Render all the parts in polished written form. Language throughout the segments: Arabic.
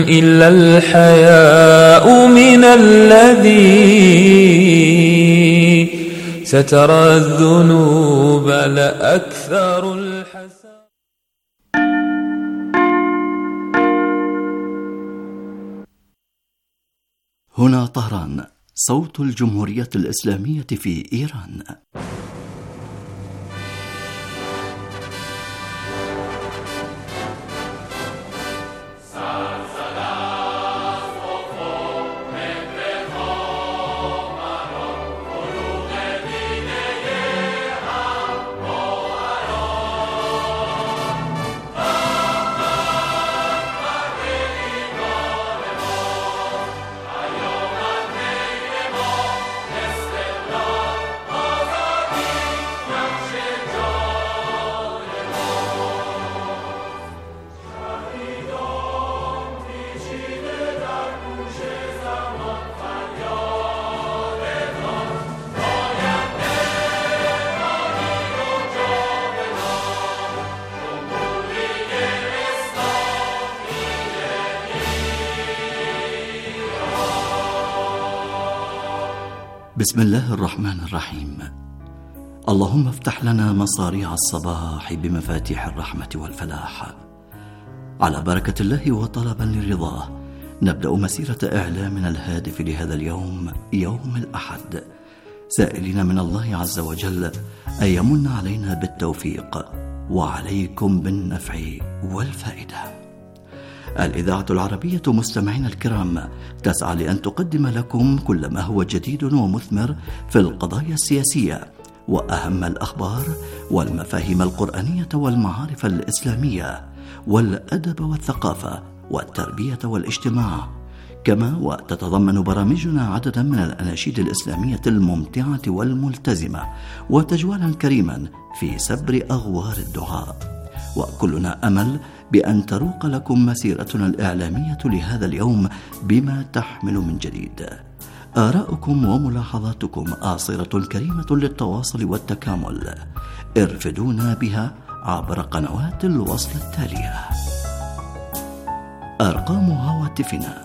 إلا الحياء من الذي سترى الذنوب لأكثر الحسن. هنا طهران، صوت الجمهورية الإسلامية في إيران. بسم الله الرحمن الرحيم. اللهم افتح لنا مصاريع الصباح بمفاتيح الرحمة والفلاح. على بركة الله وطلبا لرضاه نبدأ مسيرة إعلامنا الهادف لهذا اليوم، يوم الأحد، سائلين من الله عز وجل أن يمن علينا بالتوفيق وعليكم بالنفع والفائدة. الإذاعة العربية مستمعين الكرام تسعى لأن تقدم لكم كل ما هو جديد ومثمر في القضايا السياسية وأهم الأخبار والمفاهيم القرآنية والمعارف الإسلامية والأدب والثقافة والتربية والاجتماع، كما وتتضمن برامجنا عددا من الأناشيد الإسلامية الممتعة والملتزمة وتجوالا كريما في سبر أغوار الدعاء. وكلنا أمل بأن تروق لكم مسيرتنا الإعلامية لهذا اليوم بما تحمل من جديد. آراؤكم وملاحظاتكم آصرة كريمة للتواصل والتكامل، ارفدونا بها عبر قنوات الوصل التالية. أرقام هواتفنا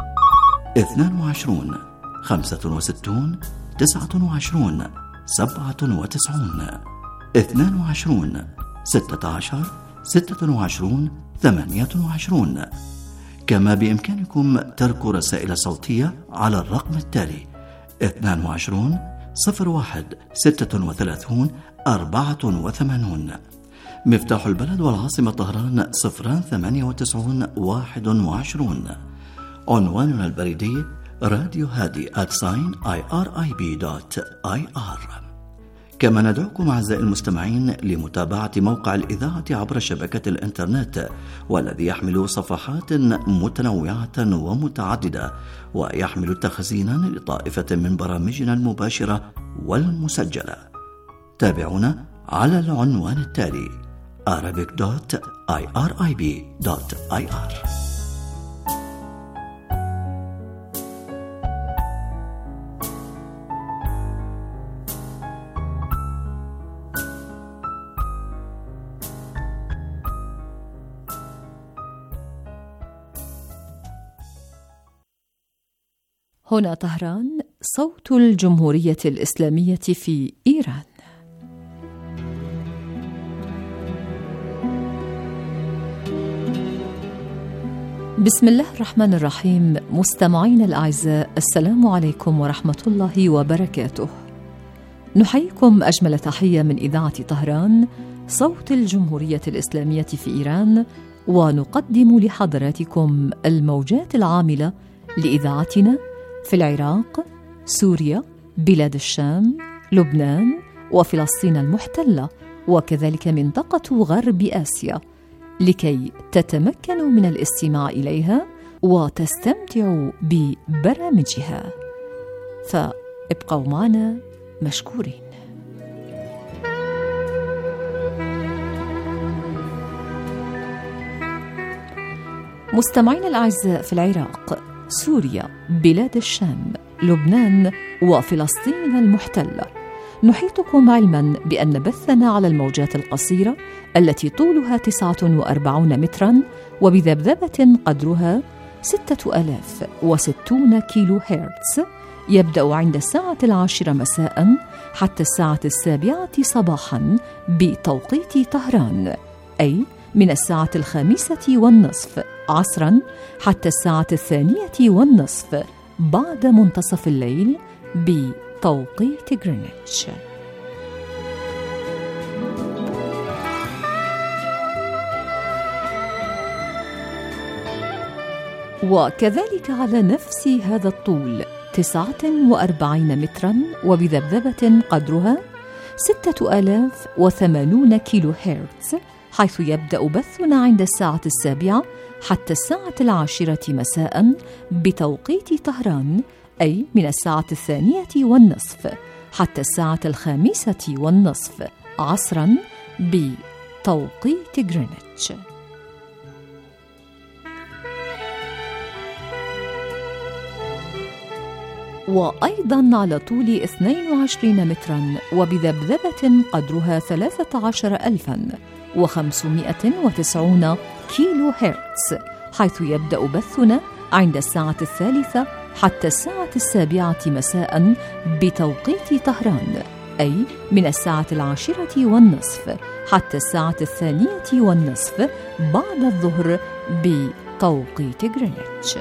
22 65 29 97 22 16 26 28. كما بإمكانكم ترك رسائل صوتية على الرقم التالي 22 01 36 84. مفتاح البلد والعاصمة طهران 098 21. عنواننا البريدي راديو هادي @irib.ir. كما ندعوكم أعزائي المستمعين لمتابعة موقع الإذاعة عبر شبكة الإنترنت، والذي يحمل صفحات متنوعة ومتعددة ويحمل تخزينا لطائفة من برامجنا المباشرة والمسجلة. تابعونا على العنوان التالي arabic.irib.ir. هنا طهران، صوت الجمهورية الإسلامية في إيران. بسم الله الرحمن الرحيم. مستمعين الأعزاء، السلام عليكم ورحمة الله وبركاته. نحييكم أجمل تحية من إذاعة طهران، صوت الجمهورية الإسلامية في إيران، ونقدم لحضراتكم الموجات العاملة لإذاعتنا في العراق، سوريا، بلاد الشام، لبنان، وفلسطين المحتلة، وكذلك منطقة غرب آسيا، لكي تتمكنوا من الاستماع إليها وتستمتعوا ببرامجها. فابقوا معنا مشكورين. مستمعين الأعزاء، في العراق، سوريا، بلاد الشام، لبنان، وفلسطين المحتلة، نحيطكم علما بأن بثنا على الموجات القصيرة التي طولها 49 مترا وبذبذبة قدرها 6060 كيلو هرتز يبدأ عند الساعة 10 مساء حتى الساعة 7 صباحا بتوقيت طهران، أي من الساعة 5:30 عصرا حتى الساعة 2:30 بعد منتصف الليل بتوقيت غرينتش. وكذلك على نفس هذا الطول 49 مترا وبذبذبة قدرها 6080 كيلو هرتز، حيث يبدأ بثنا عند الساعة 7 حتى الساعة 10 مساء بتوقيت طهران، أي من الساعة 2:30 حتى الساعة 5:30 عصرا بتوقيت غرينتش. وأيضا على طول 22 مترا وبذبذبة قدرها 13590 كيلو هرتز، حيث يبدأ بثنا عند الساعة 3 حتى الساعة 7 مساء بتوقيت طهران، أي من الساعة 10:30 حتى الساعة 2:20 بعد الظهر بتوقيت غرينتش.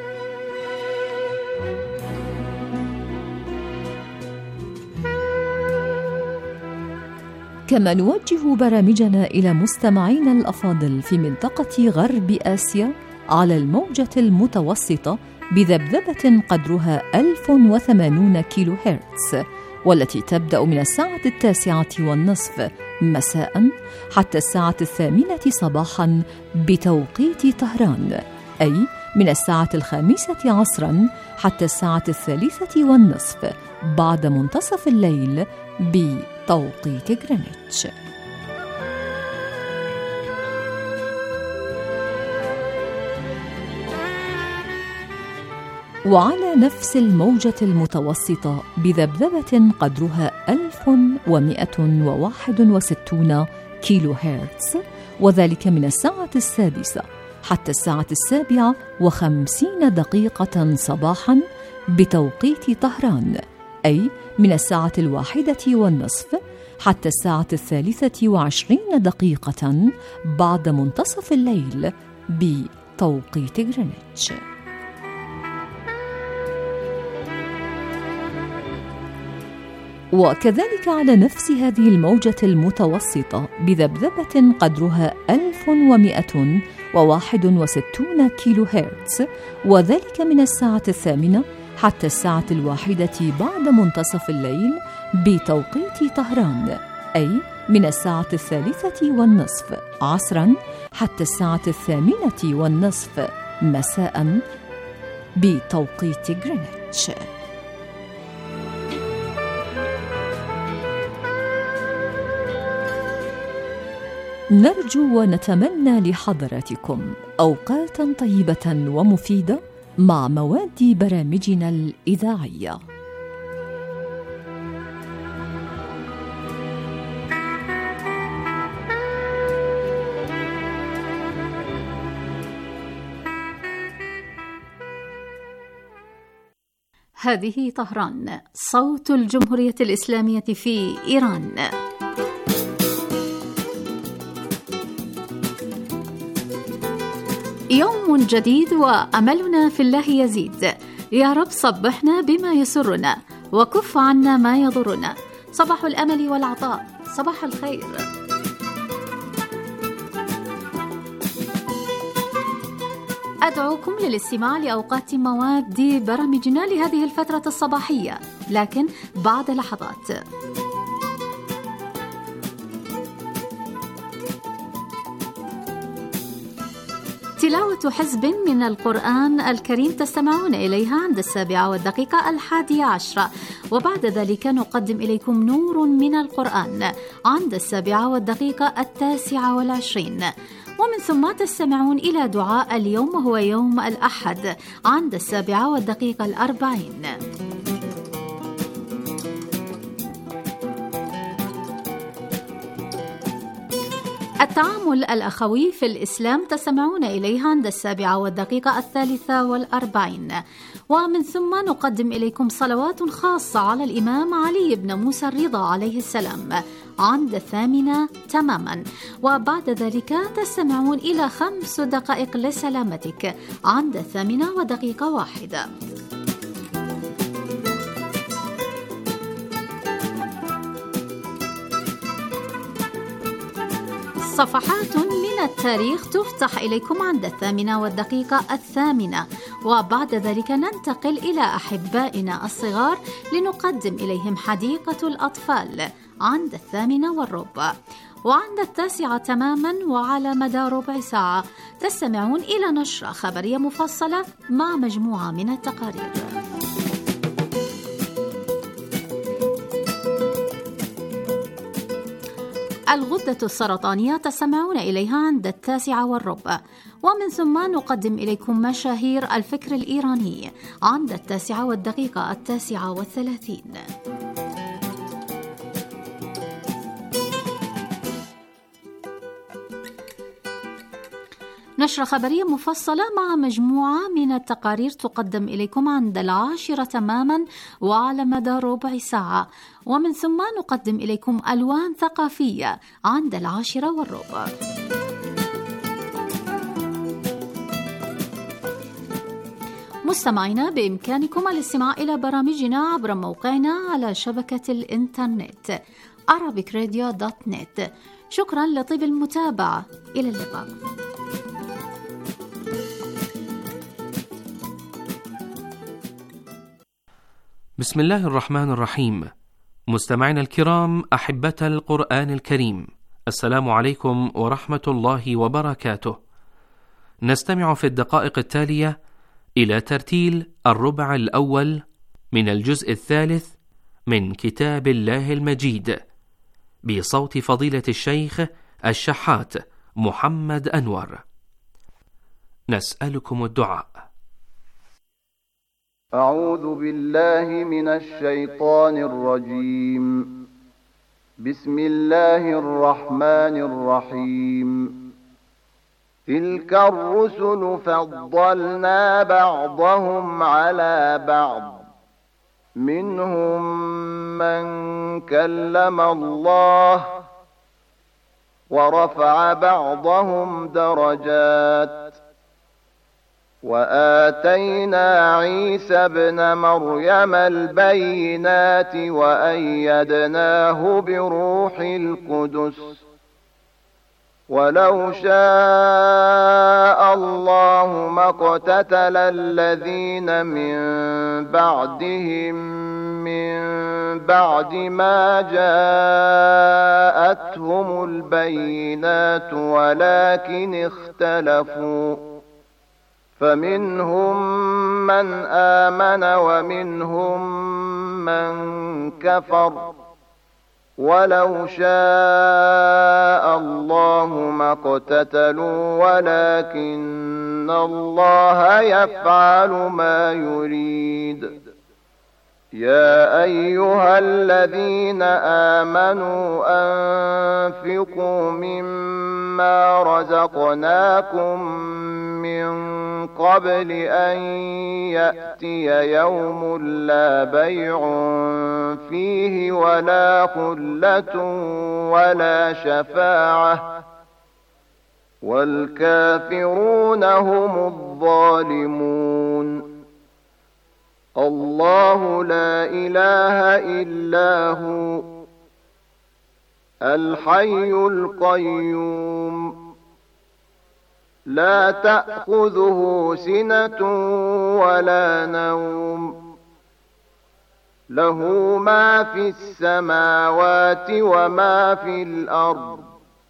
كما نوجه برامجنا إلى مستمعينا الأفاضل في منطقة غرب آسيا على الموجة المتوسطة بذبذبة قدرها 1080 كيلو هرتز، والتي تبدأ من الساعة 9:30 مساء حتى الساعة 8 صباحا بتوقيت طهران، أي من الساعة 5 عصرا حتى الساعة 3:30 بعد منتصف الليل بتوقيت غرينتش. وعلى نفس الموجة المتوسطة بذبذبة قدرها 1161 كيلو هرتز، وذلك من الساعة 6 حتى الساعة 7:50 صباحا بتوقيت طهران، أي من الساعة 1:30 حتى الساعة 23 بعد منتصف الليل بتوقيت غرينتش. وكذلك على نفس هذه الموجة المتوسطة بذبذبة قدرها 1161 كيلو هرتز، وذلك من الساعة 8 حتى الساعة 1 بعد منتصف الليل بتوقيت طهران، أي من الساعة 3:30 عصرا حتى الساعة 8:30 مساء بتوقيت غرينتش. نرجو ونتمنى لحضراتكم أوقاتا طيبة ومفيدة مع مواد برامجنا الإذاعية. هذه طهران، صوت الجمهورية الإسلامية في إيران. يوم جديد وأملنا في الله يزيد. يا رب صبحنا بما يسرنا وكف عنا ما يضرنا. صباح الأمل والعطاء، صباح الخير. أدعوكم للاستماع لأوقات مواد برامجنا لهذه الفترة الصباحية، لكن بعد لحظات. تلاوة حزب من القرآن الكريم تستمعون إليها عند 7:11، وبعد ذلك نقدم إليكم نور من القرآن عند 7:29، ومن ثم تستمعون إلى دعاء اليوم وهو يوم الأحد عند 7:40. التعامل الأخوي في الإسلام تستمعون إليها عند 7:43، ومن ثم نقدم إليكم صلوات خاصة على الإمام علي بن موسى الرضا عليه السلام عند 8 تماما، وبعد ذلك تستمعون إلى 5 دقائق لسلامتك عند 8:01. صفحات من التاريخ تفتح إليكم عند 8:08، وبعد ذلك ننتقل إلى أحبائنا الصغار لنقدم إليهم حديقة الأطفال عند 8:15، وعند 9 تماما وعلى مدى ربع ساعة تستمعون إلى نشرة خبرية مفصلة مع مجموعة من التقارير. الغدة السرطانية تستمعون إليها عند 9:15، ومن ثم نقدم إليكم مشاهير الفكر الإيراني عند 9:39. نشرة خبرية مفصلة مع مجموعة من التقارير تقدم إليكم عند 10 تماما وعلى مدى ربع ساعة، ومن ثم نقدم إليكم ألوان ثقافية عند 10:15. مستمعينا، بإمكانكم الاستماع إلى برامجنا عبر موقعنا على شبكة الإنترنت arabicradio.net. شكرا لطيب المتابعة، إلى اللقاء. بسم الله الرحمن الرحيم. مستمعينا الكرام، أحبة القرآن الكريم، السلام عليكم ورحمة الله وبركاته. نستمع في الدقائق التالية إلى ترتيل الربع الأول من الجزء الثالث من كتاب الله المجيد بصوت فضيلة الشيخ الشحات محمد أنور. نسألكم الدعاء. أعوذ بالله من الشيطان الرجيم. بسم الله الرحمن الرحيم. تلك الرسل فضلنا بعضهم على بعض، منهم من كلم الله ورفع بعضهم درجات، وآتينا عيسى ابن مريم البينات وأيدناه بروح القدس، ولو شاء الله ما اقتتل الذين من بعدهم من بعد ما جاءتهم البينات ولكن اختلفوا، فمنهم من آمن ومنهم من كفر، ولو شاء الله ما اقتتلوا ولكن الله يفعل ما يريد. يا أيها الذين آمنوا أنفقوا مما رزقناكم من قبل أن يأتي يوم لا بيع فيه ولا خلة ولا شفاعة، والكافرون هم الظالمون. الله لا إله إلا هو الحي القيوم، لا تأخذه سنة ولا نوم، له ما في السماوات وما في الأرض.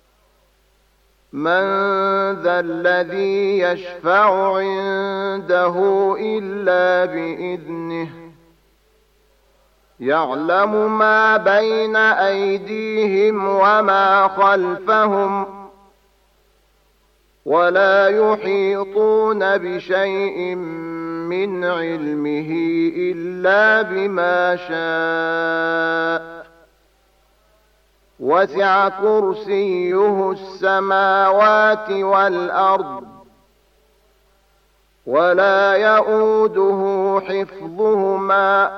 من ذا الذي يشفع عنده إلا بإذنه، يعلم ما بين أيديهم وما خلفهم، ولا يحيطون بشيء من علمه إلا بما شاء، وسع كرسيه السماوات والأرض ولا يؤوده حفظهما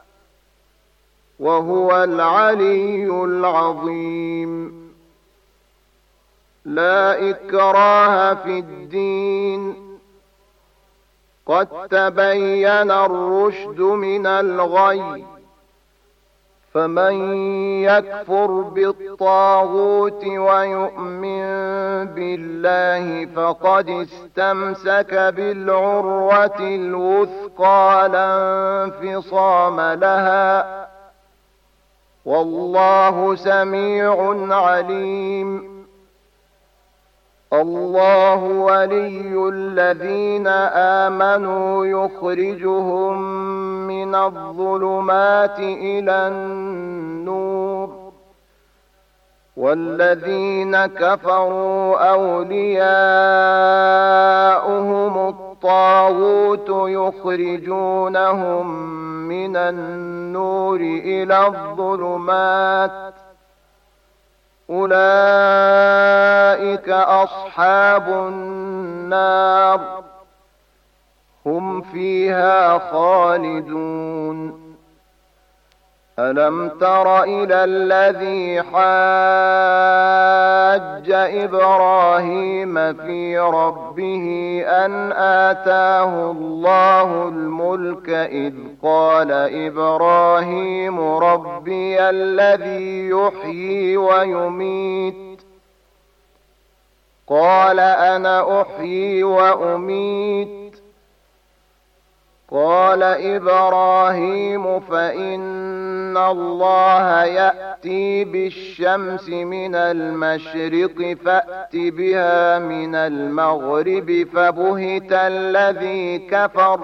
وهو العلي العظيم. لا إكراه في الدين قد تبين الرشد من الغي، فمن يكفر بالطاغوت ويؤمن بالله فقد استمسك بالعروة الوثقى لا انفصام لها، والله سميع عليم. الله ولي الذين آمنوا يخرجهم من الظلمات إلى النور، والذين كفروا أولياؤهم الطاغوت يخرجونهم من النور إلى الظلمات، أولئك أصحاب النار هم فيها خالدون. ألم تر إلى الذي حاج إبراهيم في ربه أن آتاه الله الملك إذ قال إبراهيم ربي الذي يحيي ويميت، قال أنا أحيي وأميت. قال إبراهيم فإن الله يأتي بالشمس من المشرق فأت بها من المغرب، فبهت الذي كفر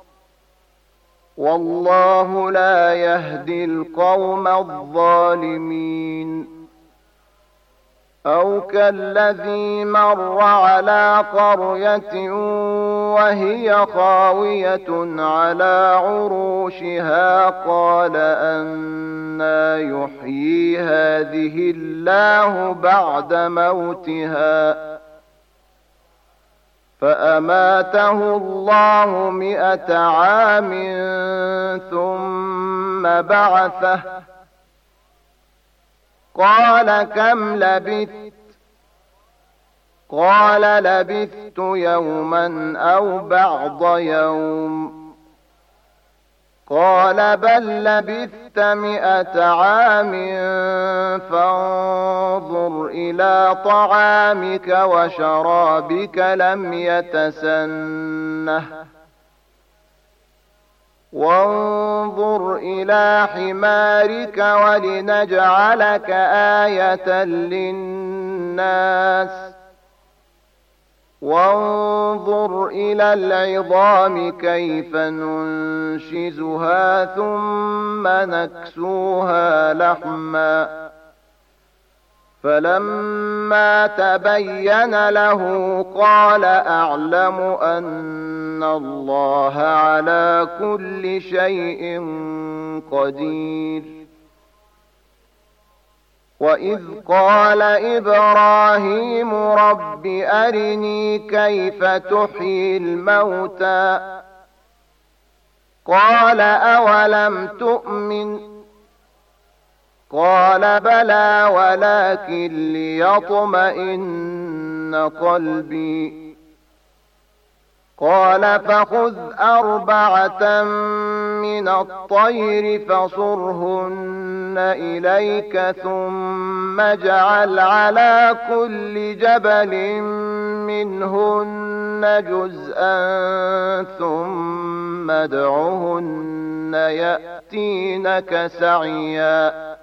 والله لا يهدي القوم الظالمين. أو كالذي مر على قرية وهي خاوية على عروشها قال أنى يحيي هذه الله بعد موتها، فأماته الله 100 عام ثم بعثه، قال كم لبثت؟ قال لبثت يوما أو بعض يوم. قال بل لبثت 100 عام فانظر إلى طعامك وشرابك لم يتسنه، وانظر إلى حمارك ولنجعلك آية للناس، وانظر إلى العظام كيف ننشزها ثم نكسوها لحما، فلما تبين له قال أعلم أن الله على كل شيء قدير. وإذ قال إبراهيم رب أرني كيف تحيي الموتى، قال أولم تؤمن؟ قال بلى ولكن ليطمئن قلبي. قال فخذ 4 من الطير فصرهن إليك ثم اجعل على كل جبل منهن جزءا ثم ادعهن يأتينك سعيا،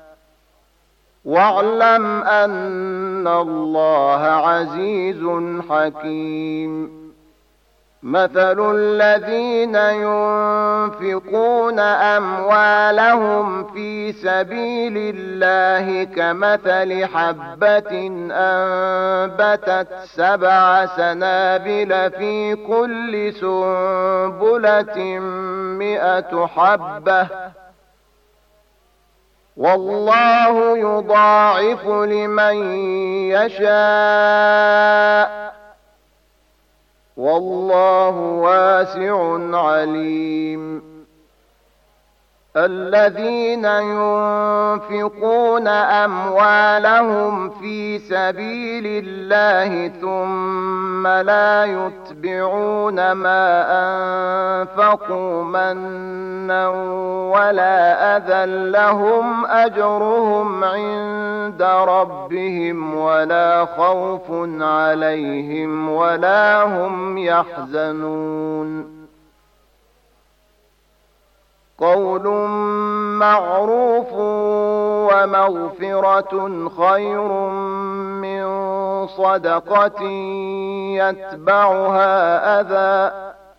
واعلم أن الله عزيز حكيم. مثل الذين ينفقون أموالهم في سبيل الله كمثل حبة أنبتت 7 سنابل في كل سنبلة 100 حبة، والله يضاعف لمن يشاء والله واسع عليم. الذين ينفقون أموالهم في سبيل الله ثم لا يتبعون ما أنفقوا منا ولا أذى لهم أجرهم عند ربهم ولا خوف عليهم ولا هم يحزنون. قول معروف ومغفرة خير من صدقة يتبعها أذى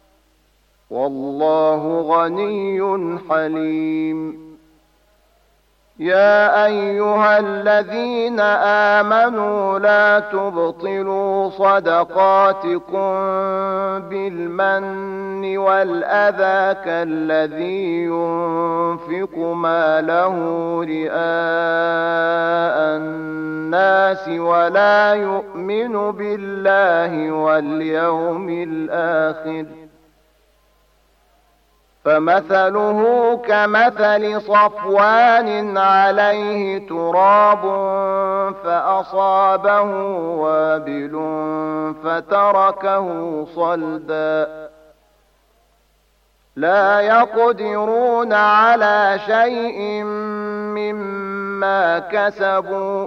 والله غني حليم. يا أيها الذين آمنوا لا تبطلوا صدقاتكم بالمن والأذى كالذي ينفق ماله رئاء الناس ولا يؤمن بالله واليوم الآخر فمثله كمثل صفوان عليه تراب فأصابه وابل فتركه صلدا لا يقدرون على شيء مما كسبوا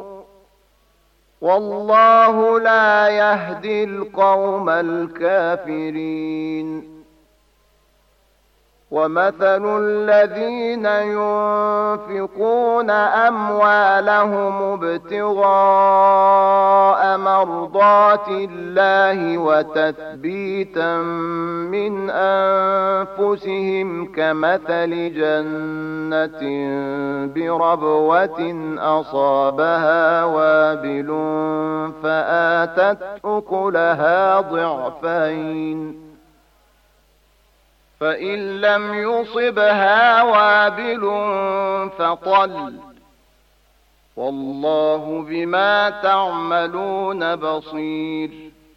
والله لا يهدي القوم الكافرين. ومثل الذين ينفقون أموالهم ابتغاء مرضات الله وتثبيتا من أنفسهم كمثل جنة بربوة أصابها وابل فآتت أكلها ضعفين فإن لم يصبها وابل فطل والله بما تعملون بصير.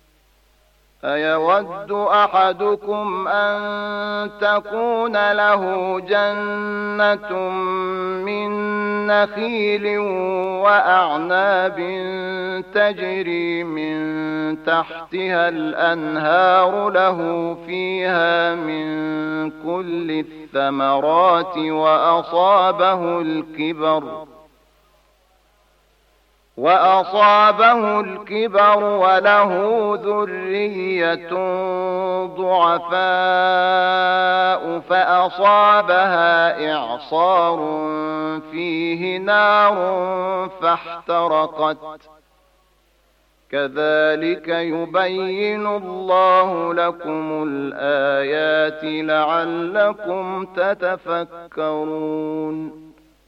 أيود أحدكم أن تكون له جنة من نخيل وأعناب تجري من تحتها الأنهار له فيها من كل الثمرات وأصابه الكبر وله ذرية ضعفاء فأصابها إعصار فيه نار فاحترقت كذلك يبين الله لكم الآيات لعلكم تتفكرون.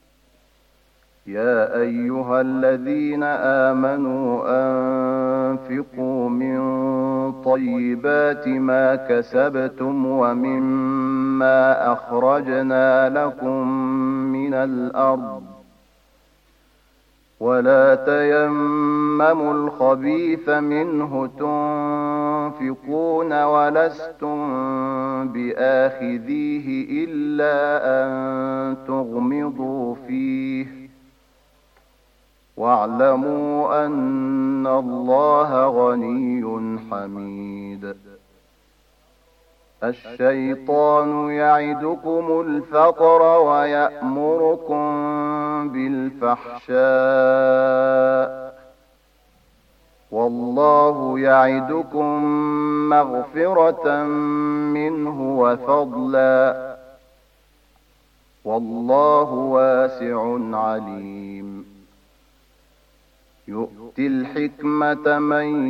يا أيها الذين آمنوا أنفقوا من طيبات ما كسبتم ومما أخرجنا لكم من الأرض ولا تيمموا الخبيث منه تنفقون ولستم بآخذيه إلا أن تغمضوا فيه واعلموا أن الله غني حميد. الشيطان يعدكم الفقر ويأمركم بالفحشاء والله يعدكم مغفرة منه وفضلا والله واسع عليم. يؤتي الحكمة من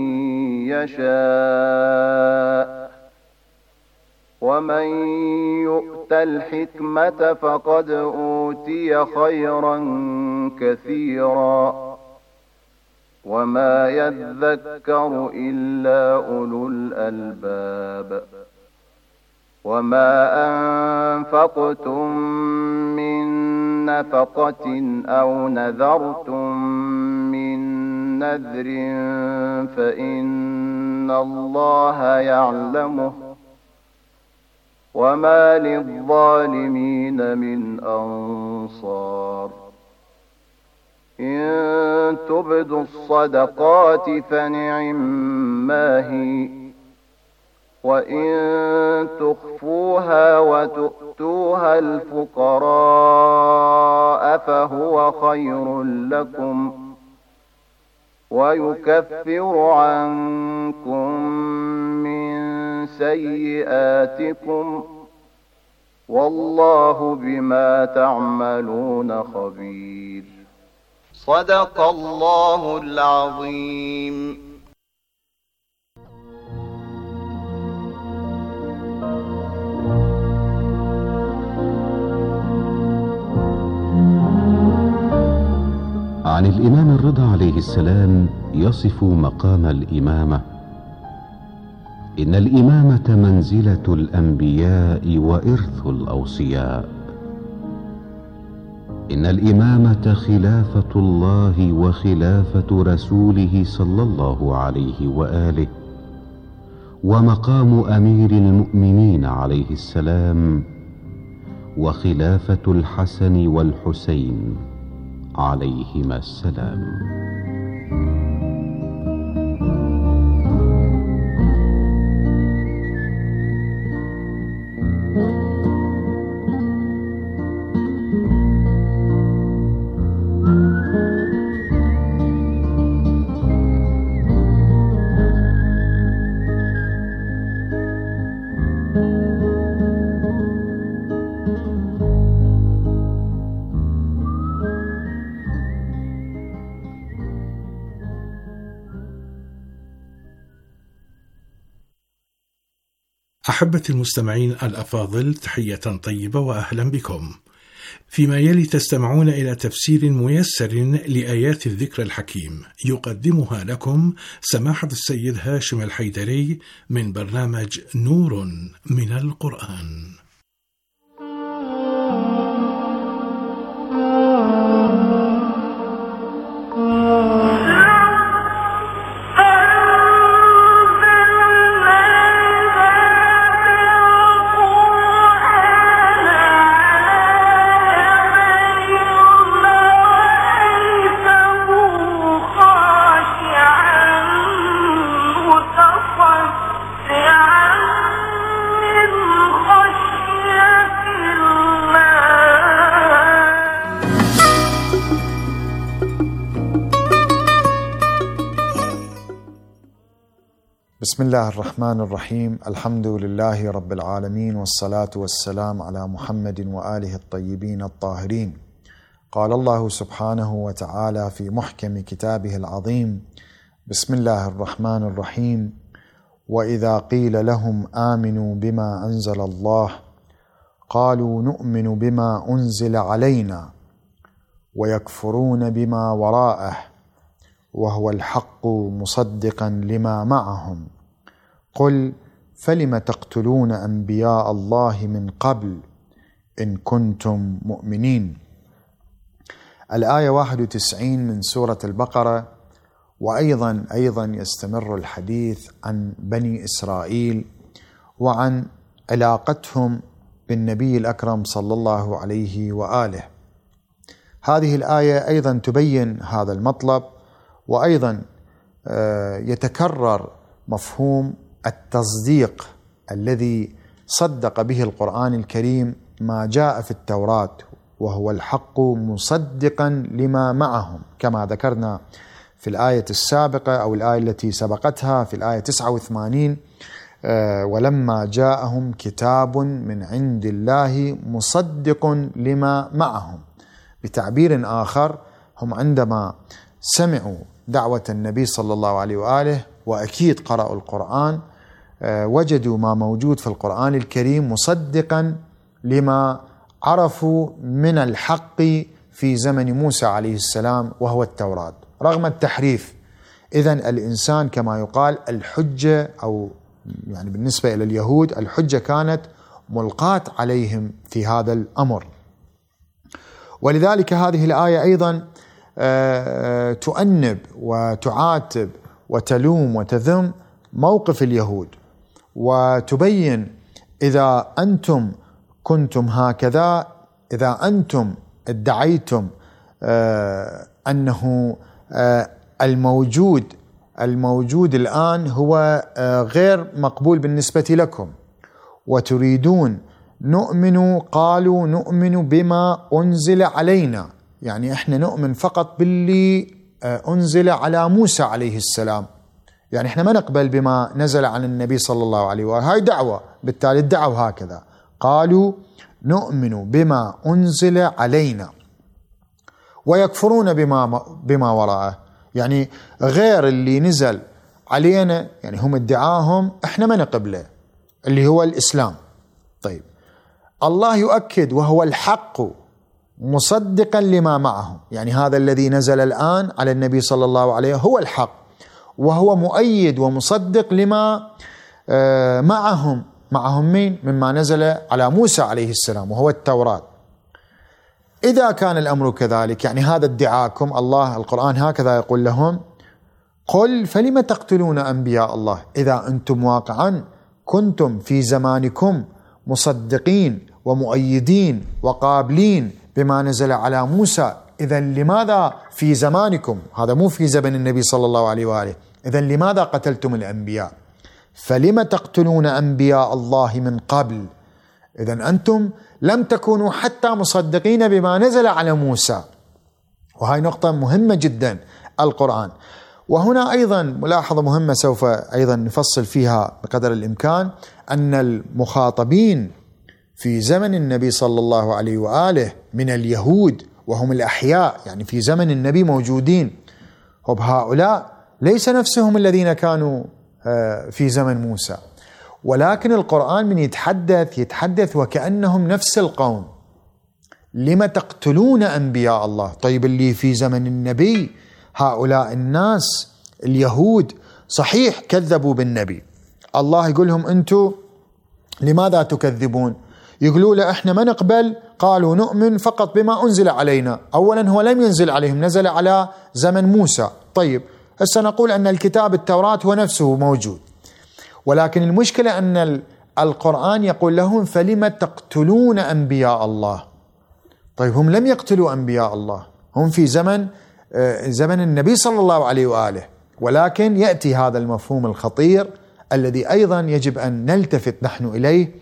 يشاء ومن يؤت الحكمة فقد أوتي خيرا كثيرا وما يذكر إلا أولو الألباب. وما أنفقتم من نفقة أو نذرتم من نذر فإن الله يعلمه وما للظالمين من أنصار إن تبدوا الصدقات فنعما هي وإن تخفوها وتؤتوها الفقراء فهو خير لكم ويكفر عنكم من سيئاتكم والله بما تعملون خبير. صدق الله العظيم. عن الإمام الرضا عليه السلام يصف مقام الإمامة: إن الإمامة منزلة الأنبياء وإرث الأوصياء. إن الإمامة خلافة الله وخلافة رسوله صلى الله عليه وآله، ومقام أمير المؤمنين عليه السلام، وخلافة الحسن والحسين عليهما السلام. أحبتي المستمعين الأفاضل، تحية طيبة وأهلا بكم. فيما يلي تستمعون إلى تفسير ميسر لآيات الذكر الحكيم، يقدمها لكم سماحة السيد هاشم الحيدري من برنامج نور من القرآن. بسم الله الرحمن الرحيم. الحمد لله رب العالمين، والصلاة والسلام على محمد وآله الطيبين الطاهرين. قال الله سبحانه وتعالى في محكم كتابه العظيم: بسم الله الرحمن الرحيم: وإذا قيل لهم آمنوا بما أنزل الله قالوا نؤمن بما أنزل علينا ويكفرون بما وراءه وهو الحق مصدقا لما معهم قل فلم تقتلون أنبياء الله من قبل إن كنتم مؤمنين. الآية 91 من سورة البقرة. وأيضا يستمر الحديث عن بني إسرائيل وعن علاقتهم بالنبي الأكرم صلى الله عليه وآله. هذه الآية أيضا تبين هذا المطلب، وأيضا يتكرر مفهوم التصديق الذي صدق به القرآن الكريم ما جاء في التوراة، وهو الحق مصدقا لما معهم، كما ذكرنا في الآية السابقة أو الآية التي سبقتها في الآية 89: ولما جاءهم كتاب من عند الله مصدق لما معهم. بتعبير آخر، هم عندما سمعوا دعوة النبي صلى الله عليه وآله وأكيد قرأوا القرآن، وجدوا ما موجود في القرآن الكريم مصدقا لما عرفوا من الحق في زمن موسى عليه السلام وهو التوراة رغم التحريف. إذن الإنسان كما يقال الحجة، أو يعني بالنسبة إلى اليهود الحجة كانت ملقاة عليهم في هذا الأمر. ولذلك هذه الآية أيضا تؤنب وتعاتب وتلوم وتذم موقف اليهود، وتبين إذا أنتم كنتم هكذا، إذا أنتم ادعيتم أنه الموجود الآن هو غير مقبول بالنسبة لكم، وتريدون قالوا نؤمن بما أنزل علينا، يعني إحنا نؤمن فقط باللي أنزل على موسى عليه السلام، يعني إحنا ما نقبل بما نزل عن النبي صلى الله عليه وآله. هاي دعوة، بالتالي ادعوا هكذا، قالوا نؤمن بما أنزل علينا ويكفرون بما وراءه، يعني غير اللي نزل علينا، يعني هم ادعاهم إحنا ما نقبله اللي هو الإسلام. طيب الله يؤكد وهو الحق مصدقا لما معهم، يعني هذا الذي نزل الآن على النبي صلى الله عليه هو الحق، وهو مؤيد ومصدق لما معهم مما نزل على موسى عليه السلام وهو التوراة. إذا كان الأمر كذلك، يعني هذا ادعاكم، الله القرآن هكذا يقول لهم: قل فلم تقتلون أنبياء الله إذا أنتم واقعا كنتم في زمانكم مصدقين ومؤيدين وقابلين بما نزل على موسى، إذا لماذا في زمانكم، هذا مو في زمن النبي صلى الله عليه وآله، إذا لماذا قتلتم الأنبياء؟ فلم تقتلون أنبياء الله من قبل، إذا أنتم لم تكونوا حتى مصدقين بما نزل على موسى. وهي نقطة مهمة جدا القرآن. وهنا أيضا ملاحظة مهمة سوف أيضا نفصل فيها بقدر الإمكان، أن المخاطبين في زمن النبي صلى الله عليه وآله من اليهود وهم الأحياء، يعني في زمن النبي موجودين، هؤلاء ليس نفسهم الذين كانوا في زمن موسى، ولكن القرآن من يتحدث وكأنهم نفس القوم. لما تقتلون أنبياء الله؟ طيب اللي في زمن النبي هؤلاء الناس اليهود صحيح كذبوا بالنبي، الله يقول لهم أنتم لماذا تكذبون؟ يقولوا له إحنا ما نقبل، قالوا نؤمن فقط بما أنزل علينا. أولا هو لم ينزل عليهم، نزل على زمن موسى. طيب هسه نقول أن الكتاب التوراة هو نفسه موجود، ولكن المشكلة أن القرآن يقول لهم فلم تقتلون أنبياء الله. طيب هم لم يقتلوا أنبياء الله، هم في زمن النبي صلى الله عليه وآله، ولكن يأتي هذا المفهوم الخطير الذي أيضا يجب أن نلتفت نحن إليه،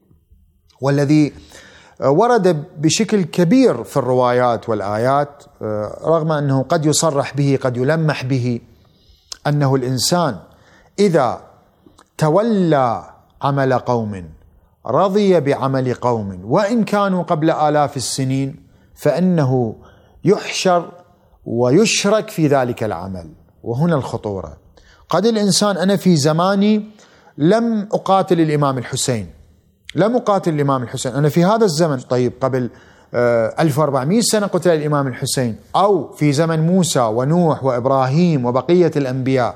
والذي ورد بشكل كبير في الروايات والآيات، رغم أنه قد يصرح به قد يلمح به، أنه الإنسان إذا تولى عمل قوم رضي بعمل قوم وإن كانوا قبل آلاف السنين، فإنه يحشر ويشرك في ذلك العمل. وهنا الخطورة. قد الإنسان أنا في زماني لم أقاتل الإمام الحسين، أنا في هذا الزمن، طيب قبل 1400 سنة قتل الإمام الحسين، أو في زمن موسى ونوح وإبراهيم وبقية الأنبياء.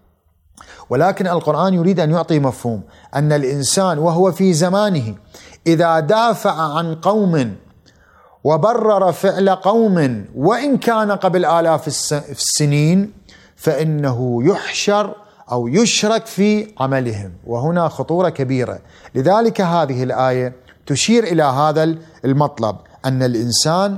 ولكن القرآن يريد أن يعطي مفهوم أن الإنسان وهو في زمانه إذا دافع عن قوم وبرر فعل قوم وإن كان قبل آلاف السنين، فإنه يحشر أو يشرك في عملهم، وهنا خطورة كبيرة. لذلك هذه الآية تشير إلى هذا المطلب، أن الإنسان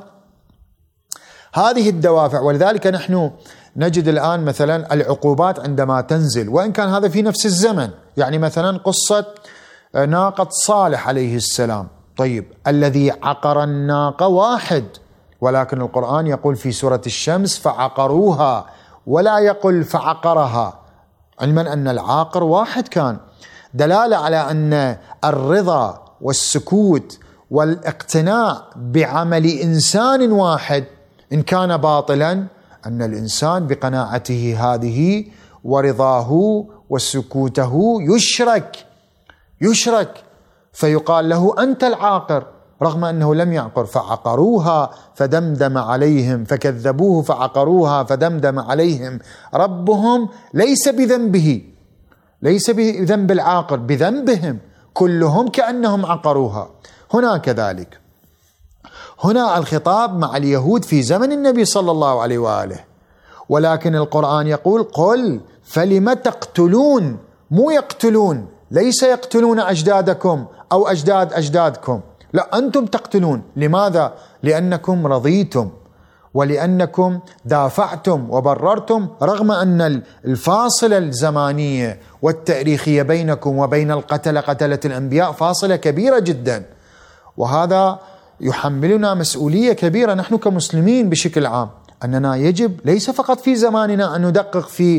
هذه الدوافع. ولذلك نحن نجد الآن مثلا العقوبات عندما تنزل، وإن كان هذا في نفس الزمن، يعني مثلا قصة ناقة صالح عليه السلام، طيب الذي عقر الناقة واحد، ولكن القرآن يقول في سورة الشمس فعقروها، ولا يقول فعقرها، علما أن العاقر واحد كان، دلالة على أن الرضا والسكوت والاقتناع بعمل إنسان واحد إن كان باطلا، أن الإنسان بقناعته هذه ورضاه وسكوته يشرك فيقال له أنت العاقر، رغم أنه لم يعقر. فعقروها فدمدم عليهم، فكذبوه فعقروها فدمدم عليهم ربهم ليس بذنب العاقر، بذنبهم كلهم كأنهم عقروها. هنا كذلك. هنا الخطاب مع اليهود في زمن النبي صلى الله عليه وآله، ولكن القرآن يقول قل فلم تقتلون، مو يقتلون، ليس يقتلون أجدادكم أو أجداد أجدادكم، لا، أنتم تقتلون. لماذا؟ لأنكم رضيتم ولأنكم دافعتم وبررتم، رغم أن الفاصلة الزمانية والتاريخية بينكم وبين قتلة الأنبياء فاصلة كبيرة جدا، وهذا يحملنا مسؤولية كبيرة نحن كمسلمين بشكل عام، أننا يجب ليس فقط في زماننا أن ندقق في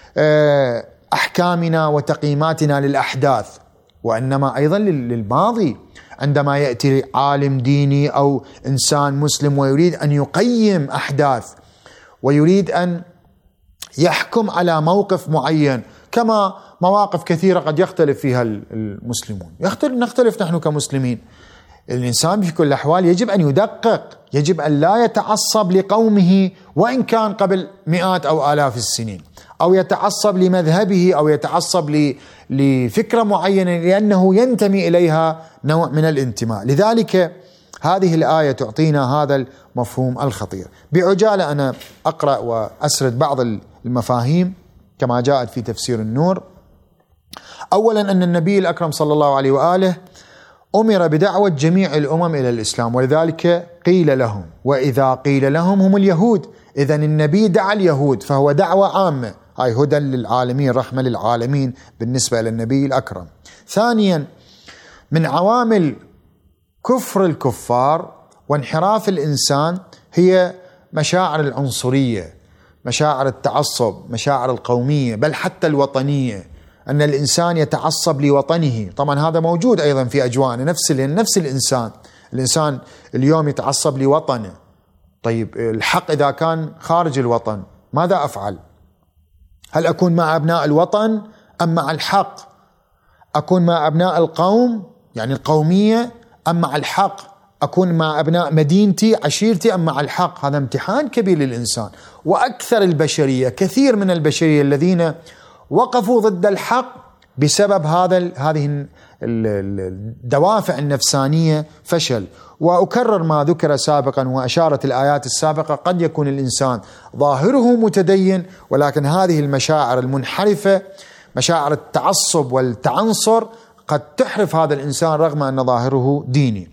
أحكامنا وتقييماتنا للأحداث، وإنما أيضا للماضي. عندما يأتي عالم ديني أو إنسان مسلم ويريد أن يقيم أحداث ويريد أن يحكم على موقف معين، كما مواقف كثيرة قد يختلف فيها المسلمون، نختلف نحن كمسلمين، الإنسان في كل الأحوال يجب أن يدقق، يجب أن لا يتعصب لقومه وإن كان قبل مئات أو آلاف السنين، أو يتعصب لمذهبه أو يتعصب لفكرة معينة لأنه ينتمي إليها نوع من الانتماء. لذلك هذه الآية تعطينا هذا المفهوم الخطير. بعجالة أنا أقرأ وأسرد بعض المفاهيم كما جاءت في تفسير النور. أولا أن النبي الأكرم صلى الله عليه وآله أمر بدعوة جميع الأمم إلى الإسلام، ولذلك قيل لهم، وإذا قيل لهم هم اليهود، إذن النبي دعا اليهود، فهو دعوة عامة، هاي هدى للعالمين، رحمة للعالمين بالنسبة للنبي الأكرم. ثانيا من عوامل كفر الكفار وانحراف الإنسان هي مشاعر العنصرية، مشاعر التعصب، مشاعر القومية، بل حتى الوطنية، أن الإنسان يتعصب لوطنه. طبعا هذا موجود أيضا في أجواءنا، نفس الإنسان اليوم يتعصب لوطنه. طيب الحق إذا كان خارج الوطن ماذا أفعل؟ هل أكون مع أبناء الوطن أم مع الحق؟ أكون مع أبناء القوم يعني القومية أم مع الحق؟ أكون مع أبناء مدينتي عشيرتي أم مع الحق؟ هذا امتحان كبير للإنسان. وأكثر البشرية، كثير من البشرية الذين وقفوا ضد الحق بسبب هذه الدوافع النفسانية فشل. وأكرر ما ذكر سابقا وأشارت الآيات السابقة، قد يكون الإنسان ظاهره متدين ولكن هذه المشاعر المنحرفة، مشاعر التعصب والتعنصر، قد تحرف هذا الإنسان رغم أن ظاهره ديني.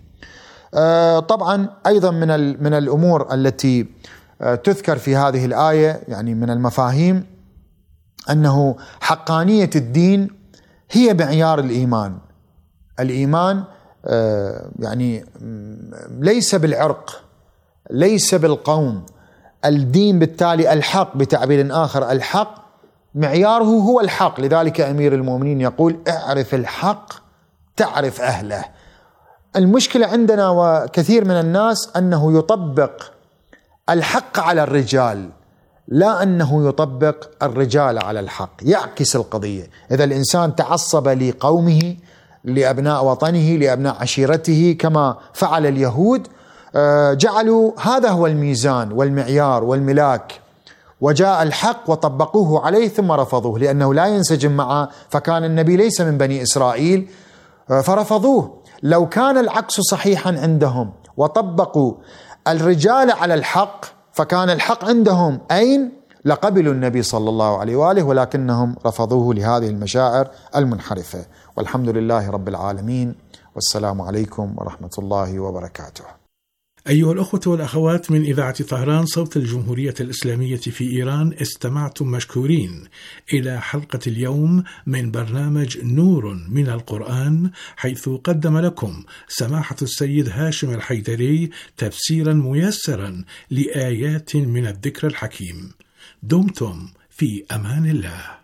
طبعا أيضا من الأمور التي تذكر في هذه الآية، يعني من المفاهيم، أنه حقانية الدين هي معيار الإيمان. الإيمان يعني ليس بالعرق، ليس بالقوم، الدين بالتالي الحق، بتعبير آخر الحق معياره هو الحق. لذلك أمير المؤمنين يقول اعرف الحق تعرف أهله. المشكلة عندنا وكثير من الناس أنه يطبق الحق على الرجال، لا أنه يطبق الرجال على الحق، يعكس القضية. إذا الإنسان تعصب لقومه، لأبناء وطنه، لأبناء عشيرته كما فعل اليهود، جعلوا هذا هو الميزان والمعيار والملاك، وجاء الحق وطبقوه عليه ثم رفضوه لأنه لا ينسجم معه، فكان النبي ليس من بني إسرائيل فرفضوه. لو كان العكس صحيحا عندهم وطبقوا الرجال على الحق فكان الحق عندهم أين؟ لقبلوا النبي صلى الله عليه وآله، ولكنهم رفضوه لهذه المشاعر المنحرفة. والحمد لله رب العالمين، والسلام عليكم ورحمة الله وبركاته. أيها الأخوة والأخوات من إذاعة طهران صوت الجمهورية الإسلامية في إيران، استمعتم مشكورين إلى حلقة اليوم من برنامج نور من القرآن، حيث قدم لكم سماحة السيد هاشم الحيدري تفسيرا ميسرا لآيات من الذكر الحكيم. دمتم في أمان الله.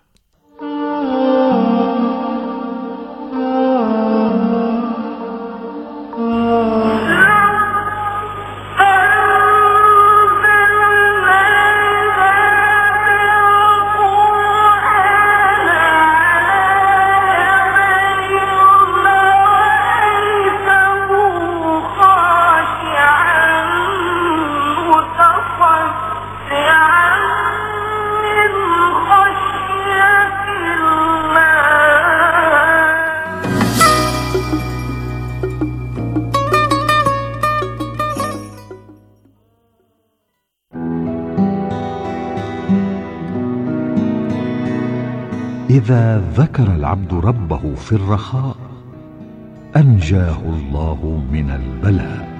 إذا ذكر العبد ربه في الرخاء أنجاه الله من البلاء.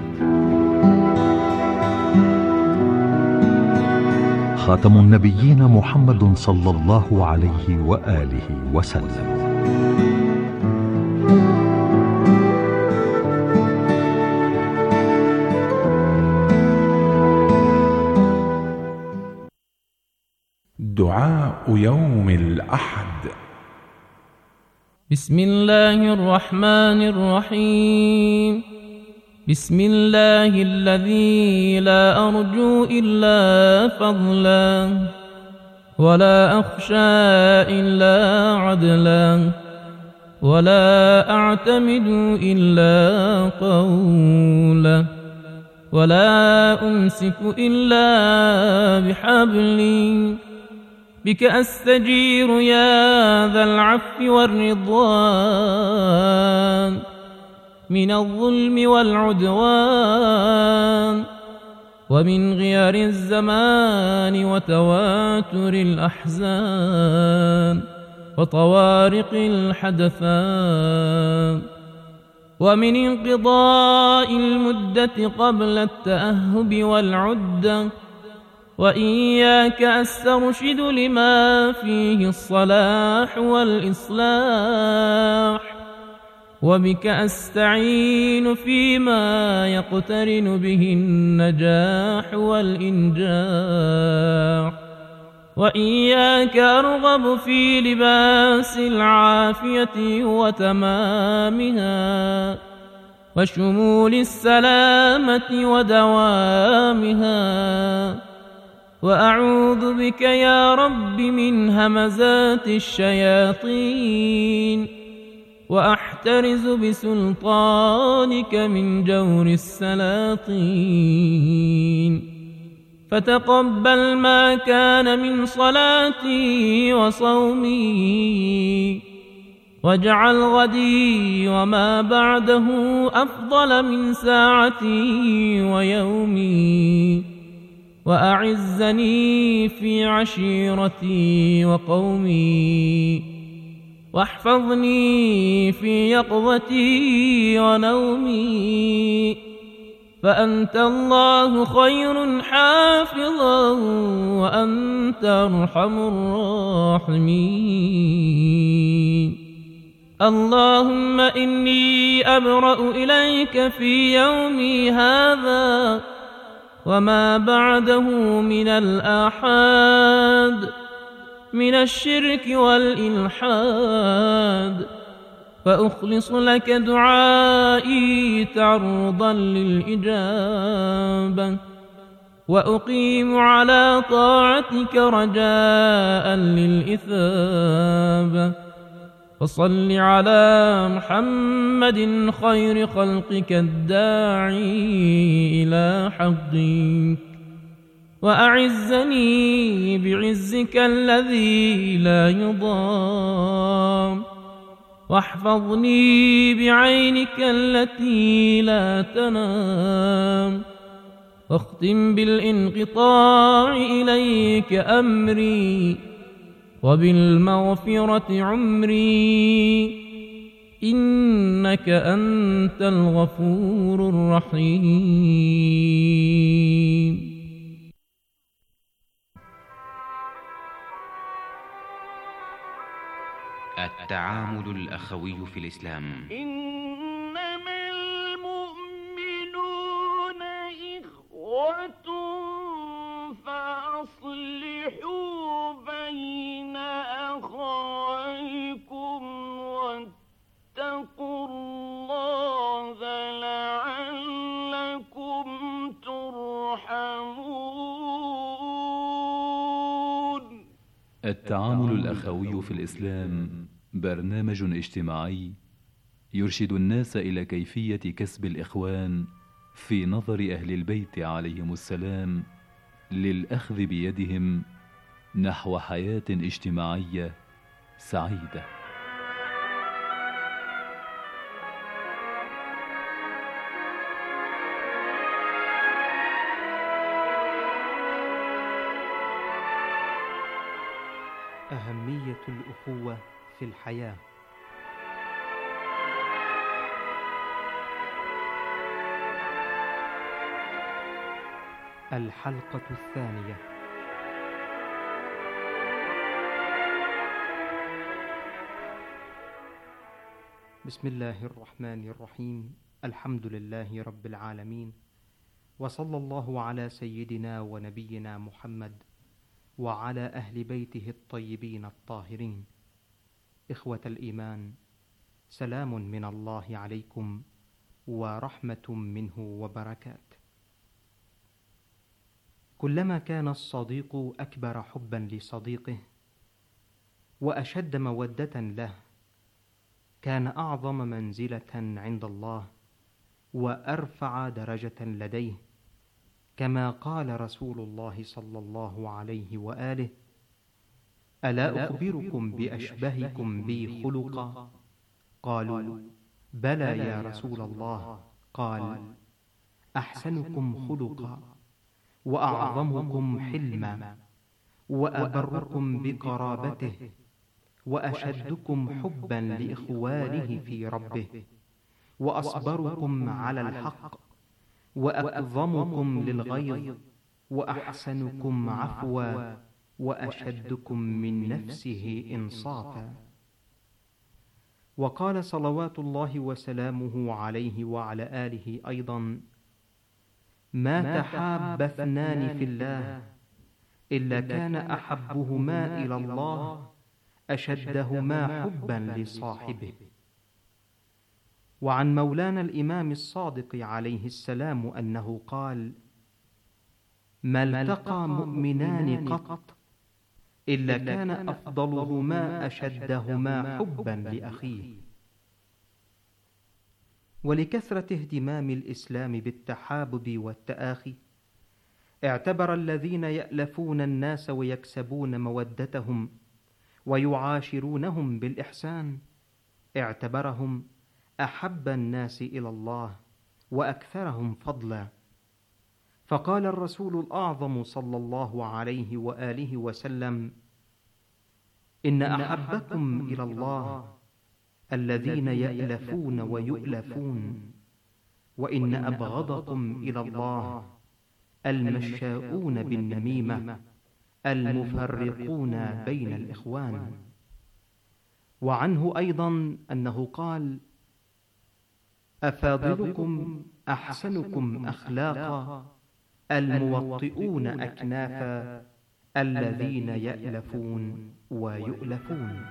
خاتم النبيين محمد صلى الله عليه وآله وسلم. دعاء يوم الأحد. بسم الله الرحمن الرحيم. بسم الله الذي لا أرجو إلا فضلا ولا أخشى إلا عدلا ولا أعتمد إلا قولا ولا أمسك إلا بحبلي بك أستجير يا ذا العفو والرضوان من الظلم والعدوان ومن غير الزمان وتواتر الأحزان وطوارق الحدثان ومن انقضاء المدة قبل التأهب والعدة وإياك أسترشد لما فيه الصلاح والإصلاح وبك أستعين فيما يقترن به النجاح والإنجاح وإياك أرغب في لباس العافية وتمامها وشمول السلامة ودوامها وأعوذ بك يا رب من همزات الشياطين وأحترز بسلطانك من جور السلاطين فتقبل ما كان من صلاتي وصومي واجعل غدي وما بعده أفضل من ساعتي ويومي وأعزني في عشيرتي وقومي واحفظني في يقظتي ونومي فأنت الله خير حافظا وأنت أرحم الراحمين. اللهم إني أبرأ إليك في يومي هذا وما بعده من الآحاد من الشرك والإلحاد فأخلص لك دعائي تعرضا للإجابة وأقيم على طاعتك رجاء للإثابة فصل على محمد خير خلقك الداعي إلى حقك وأعزني بعزك الذي لا يضام واحفظني بعينك التي لا تنام واختم بالانقطاع إليك أمري وبالمغفرة عمري إنك أنت الغفور الرحيم. التعامل الأخوي في الإسلام. إنما المؤمنون إخوة فأصلحوا بين أخويكم واتقوا الله لعلكم ترحمون. التعامل الأخوي في الإسلام برنامج اجتماعي يرشد الناس إلى كيفية كسب الإخوان في نظر أهل البيت عليهم السلام للأخذ بيدهم نحو حياة اجتماعية سعيدة. أهمية الأخوة في الحياة. الحلقة الثانية. بسم الله الرحمن الرحيم. الحمد لله رب العالمين، وصلى الله على سيدنا ونبينا محمد وعلى أهل بيته الطيبين الطاهرين. إخوة الإيمان، سلام من الله عليكم ورحمة منه وبركات. كلما كان الصديق أكبر حبا لصديقه وأشد مودة له، كان أعظم منزلة عند الله وأرفع درجة لديه، كما قال رسول الله صلى الله عليه وآله: ألا أخبركم بأشبهكم بي خلقا؟ قالوا: بلى يا رسول الله. قال: أحسنكم خلقا، وأعظمكم حلما، وأبركم بقرابته، وأشدكم حبا لإخوانه في ربه، وأصبركم على الحق، وأكظمكم للغيظ، وأحسنكم عفوا، وأشدكم من نفسه إنصافا. وقال صلوات الله وسلامه عليه وعلى آله أيضا: ما تحاب اثنان في الله إلا كان أحبهما إلى الله أشدهما حبا لصاحبه. وعن مولانا الإمام الصادق عليه السلام أنه قال: ما التقى مؤمنان قط إلا كان أفضلهما أشدهما حبا لأخيه. ولكثرة اهتمام الإسلام بالتحابب والتآخي، اعتبر الذين يألفون الناس ويكسبون مودتهم ويعاشرونهم بالإحسان، اعتبرهم أحب الناس إلى الله وأكثرهم فضلا. فقال الرسول الأعظم صلى الله عليه وآله وسلم: إن أحبكم إلى الله الذين يألفون ويؤلفون، وإن أبغضكم إلى الله المشاؤون بالنميمة المفرقون بين الإخوان. وعنه أيضا أنه قال: أفاضلكم أحسنكم أخلاقا الموطئون أكنافا الذين يألفون ويؤلفون.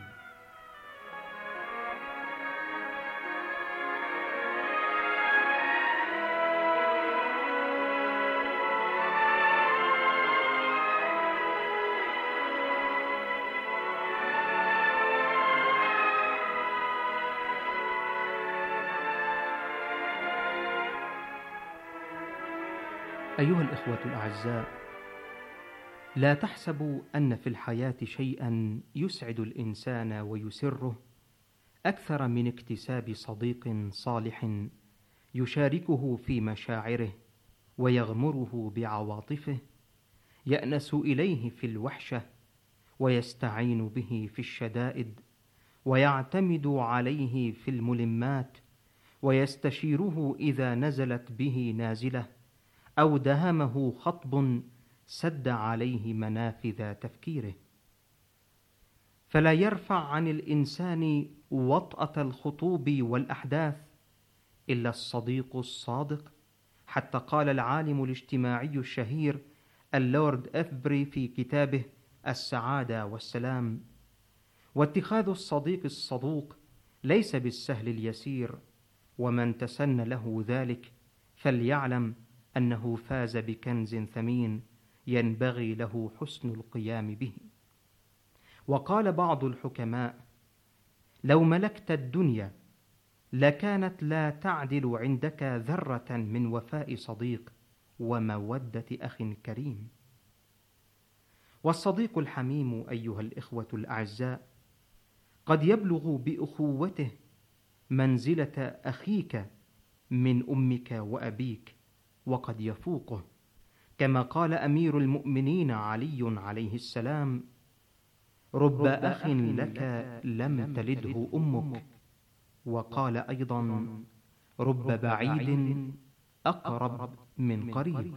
أيها الإخوة الأعزاء، لا تحسبوا أن في الحياة شيئا يسعد الإنسان ويسره أكثر من اكتساب صديق صالح يشاركه في مشاعره ويغمره بعواطفه، يأنس إليه في الوحشة، ويستعين به في الشدائد، ويعتمد عليه في الملمات، ويستشيره إذا نزلت به نازلة أو دهمه خطب سد عليه منافذ تفكيره. فلا يرفع عن الإنسان وطأة الخطوب والأحداث إلا الصديق الصادق، حتى قال العالم الاجتماعي الشهير اللورد أفبري في كتابه السعادة والسلام: واتخاذ الصديق الصدوق ليس بالسهل اليسير، ومن تسن له ذلك فليعلم أنه فاز بكنز ثمين ينبغي له حسن القيام به. وقال بعض الحكماء: لو ملكت الدنيا لكانت لا تعدل عندك ذرة من وفاء صديق ومودة أخ كريم. والصديق الحميم أيها الإخوة الأعزاء قد يبلغ بأخوته منزلة أخيك من أمك وأبيك، وقد يفوقه، كما قال أمير المؤمنين علي عليه السلام: رب أخ لك لم تلده أمك. وقال أيضا: رب بعيد أقرب من قريب.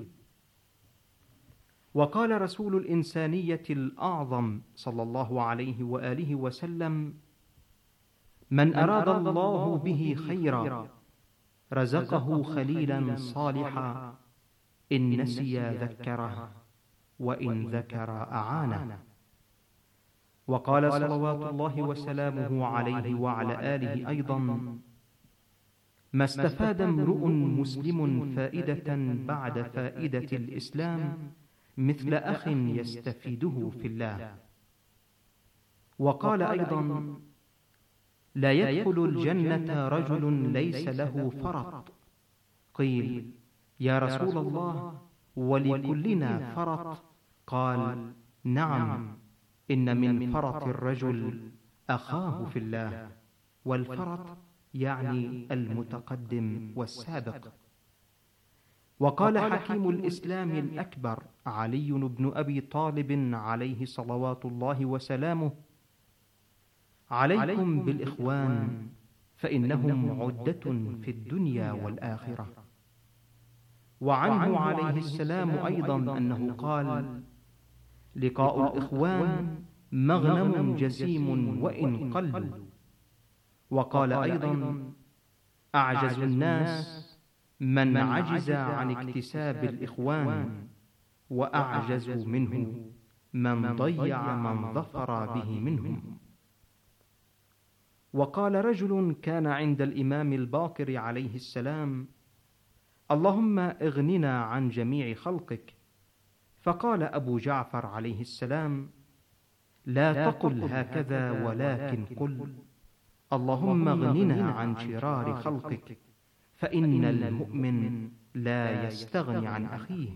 وقال رسول الإنسانية الأعظم صلى الله عليه وآله وسلم: من أراد الله به خيرا رزقه خليلا صالحا، إن نسي ذكره، وإن ذكر أعانه. وقال صلوات الله وسلامه عليه وعلى آله أيضا: ما استفاد امرؤ مسلم فائدة بعد فائدة الإسلام مثل أخ يستفيده في الله. وقال أيضا: لا يدخل الجنة رجل ليس له فرط. قيل: يا رسول الله، ولكلنا فرط؟ قال: نعم، إن من فرط الرجل أخاه في الله، والفرط يعني المتقدم والسابق. وقال حكيم الإسلام الأكبر علي بن أبي طالب عليه صلوات الله وسلامه: عليكم بالإخوان فإنهم عدة في الدنيا والآخرة. وعنه عليه السلام أيضا أنه قال: لقاء الإخوان مغنم جسيم وإن قل. وقال أيضا: أعجز الناس من عجز عن اكتساب الإخوان، وأعجز منه من ضيع من ظفر به منهم. وقال رجل كان عند الإمام الباقر عليه السلام: اللهم اغننا عن جميع خلقك. فقال أبو جعفر عليه السلام: لا تقل هكذا، ولكن قل: اللهم اغننا عن شرار خلقك، فإن المؤمن لا يستغني عن أخيه.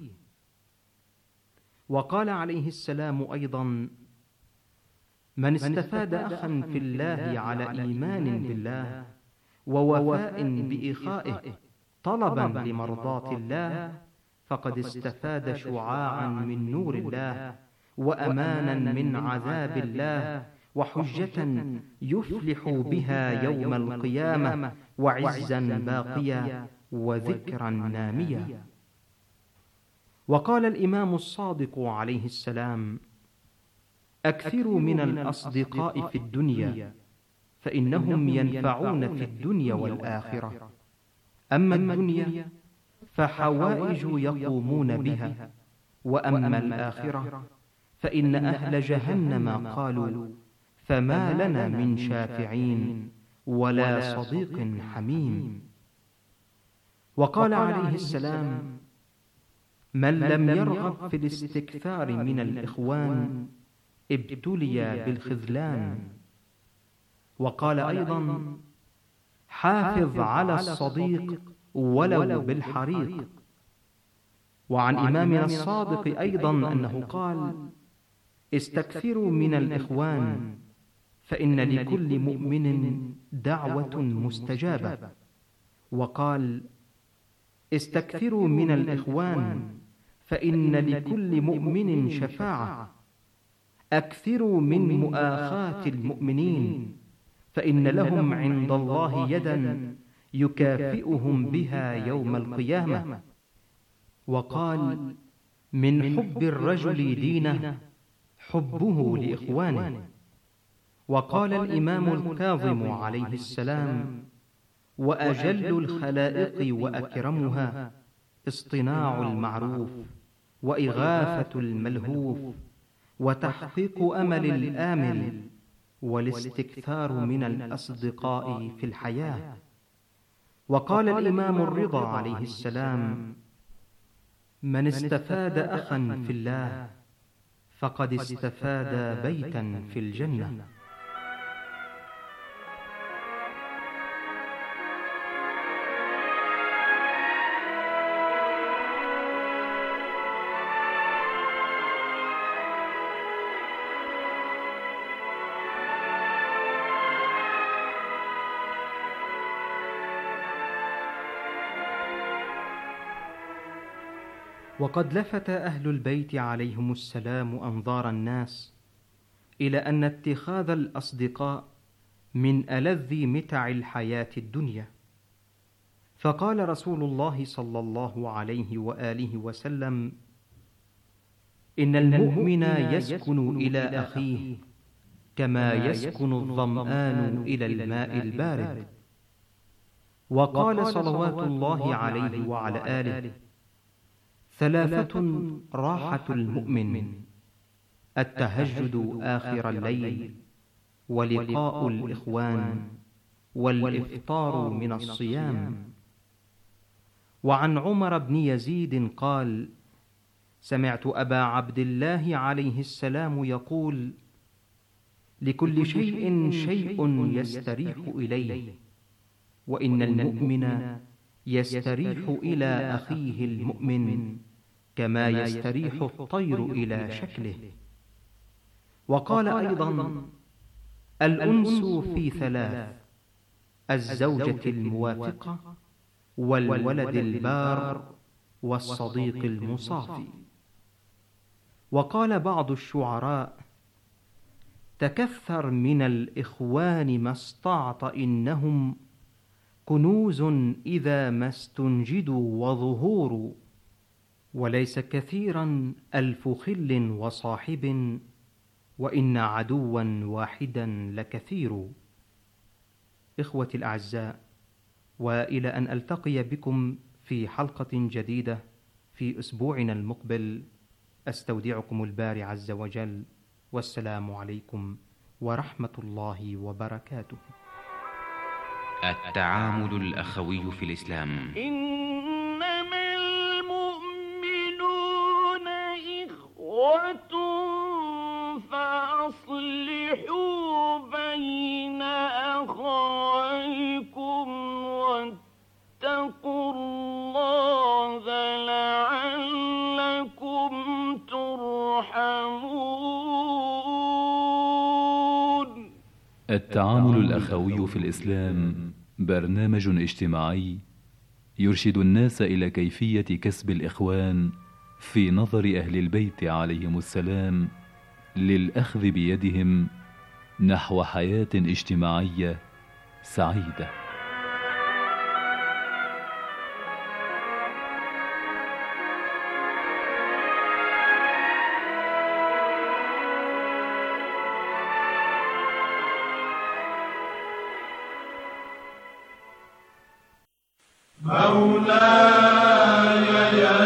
وقال عليه السلام أيضا: من استفاد أخا في الله على إيمان بالله ووفاء بإخائه طلبا لمرضاة الله، فقد استفاد شعاعا من نور الله، وأمانا من عذاب الله، وحجة يفلح بها يوم القيامة، وعزا باقيا، وذكرا ناميا. وقال الإمام الصادق عليه السلام: أكثروا من الأصدقاء في الدنيا، فإنهم ينفعون في الدنيا والآخرة. أما الدنيا فحوائج يقومون بها، وأما الآخرة فإن أهل جهنم قالوا: فما لنا من شافعين ولا صديق حميم. وقال عليه السلام: من لم يرغب في الاستكثار من الإخوان ابتلي بالخذلان. وقال أيضا: حافظ على الصديق ولو بالحريق. وعن إمامنا الصادق أيضا أنه قال: استكثروا من الإخوان، فإن لكل مؤمن دعوة مستجابة. وقال: استكثروا من الإخوان، فإن لكل مؤمن شفاعة. أكثروا من مؤاخاة المؤمنين، فإن لهم عند الله يدا يكافئهم بها يوم القيامة. وقال: من حب الرجل دينه حبه لإخوانه. وقال الإمام الكاظم عليه السلام: وأجل الخلائق وأكرمها اصطناع المعروف، وإغاثة الملهوف، وتحقيق أمل الآمل، والاستكثار من الأصدقاء في الحياة. وقال الإمام الرضا عليه السلام: من استفاد أخا في الله فقد استفاد بيتا في الجنة. وقد لفت أهل البيت عليهم السلام أنظار الناس إلى أن اتخاذ الأصدقاء من ألذ متع الحياة الدنيا. فقال رسول الله صلى الله عليه وآله وسلم: إن المؤمن يسكن إلى أخيه كما يسكن الظمآن إلى الماء البارد. وقال صلوات الله عليه وعلى آله: ثلاثة راحة المؤمن: التهجد آخر الليل، ولقاء الإخوان، والإفطار من الصيام. وعن عمر بن يزيد قال: سمعت أبا عبد الله عليه السلام يقول: لكل شيء شيء يستريح إليه، وإن المؤمن يستريح إلى أخيه المؤمن كما يستريح الطير إلى شكله. وقال أيضا: الأنس في ثلاث: الزوجة الموافقة، والولد البار، والصديق المصافي. وقال بعض الشعراء: تكثر من الإخوان ما استعط، إنهم كنوز إذا ما استنجدوا وظهور، وليس كثيرا ألف خل وصاحب، وإن عدوا واحدا لكثير. إخوتي الأعزاء، وإلى أن ألتقي بكم في حلقة جديدة في أسبوعنا المقبل، أستودعكم الباري عز وجل، والسلام عليكم ورحمة الله وبركاته. التعامل الأخوي في الإسلام. إنما المؤمنون إخوة فأصلحوا بين أخويكم واتقوا الله لعلكم ترحمون. التعامل الأخوي في الإسلام برنامج اجتماعي يرشد الناس إلى كيفية كسب الإخوان في نظر أهل البيت عليهم السلام، للأخذ بيدهم نحو حياة اجتماعية سعيدة. مولاي يا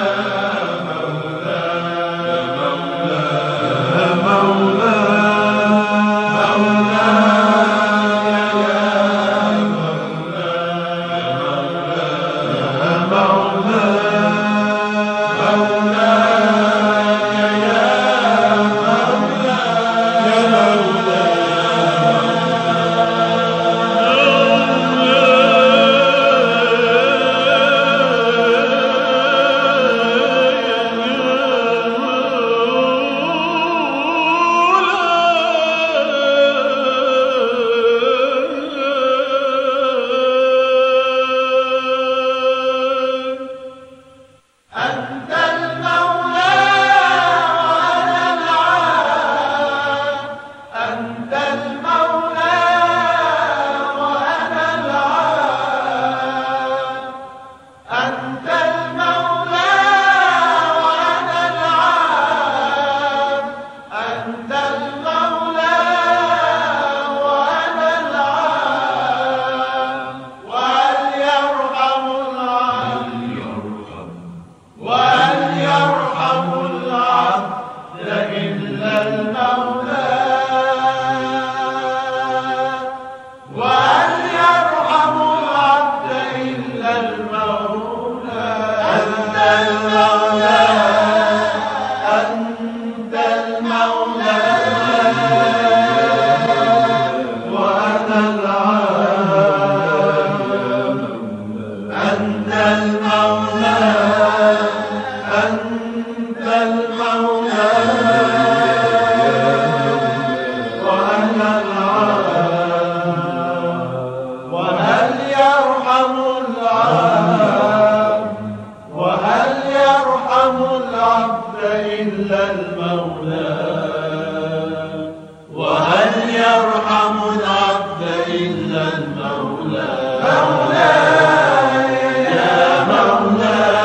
أنت